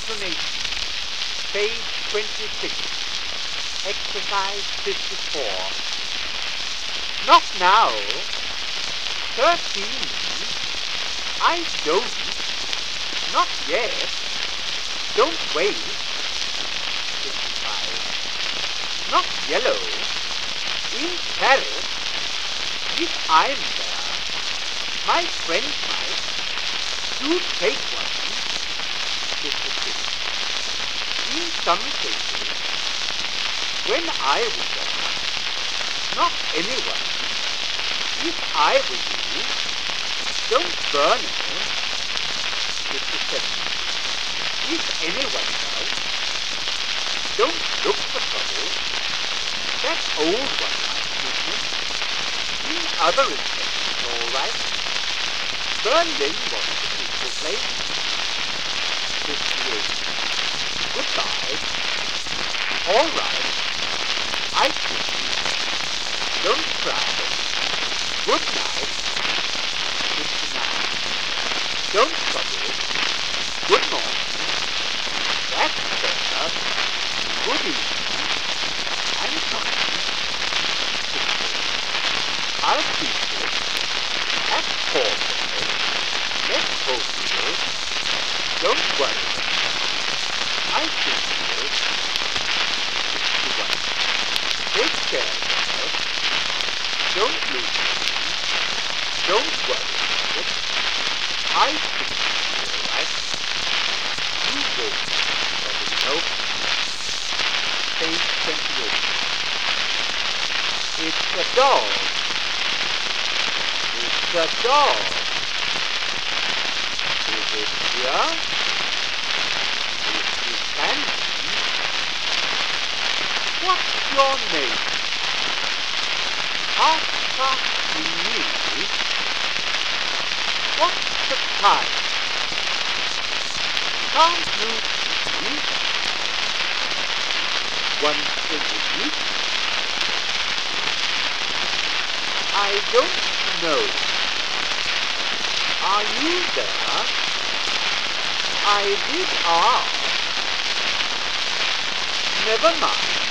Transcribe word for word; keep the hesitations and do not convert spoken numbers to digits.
explanation. Page twenty-six. Exercise fifty-four. Not now. Thirteen. I don't. Not yet. Don't wait. Fifty-five. Not yellow. In Paris. If I'm there, my friend might. Do take one. Fifty-six. In some cases, when I was there, not anyone. If I were you, don't burn it. Fifty-seven. If anyone does, don't look for trouble. That old one like business. In other respects, all right. Berlin was a peaceful place. Fifty-eight. Goodbye. All right. I kiss you. Don't cry. Good night. Fifty-nine. Don't trouble. Good morning. That's better. Good evening. I'm fine. Sixty. I'll keep it. At four days. Let's hope you will. Don't worry. I think you will. Sixty-one. Take care of yourself. Don't lose it. Don't worry about it. I think you're all right. You won't trouble, you know. Page twenty-eight. It's a dog. It's a dog. Is it here? If you can see. What's your name? After me. What's the time? Can't you see? Once a week? I don't know. Are you there? I did ask. Never mind.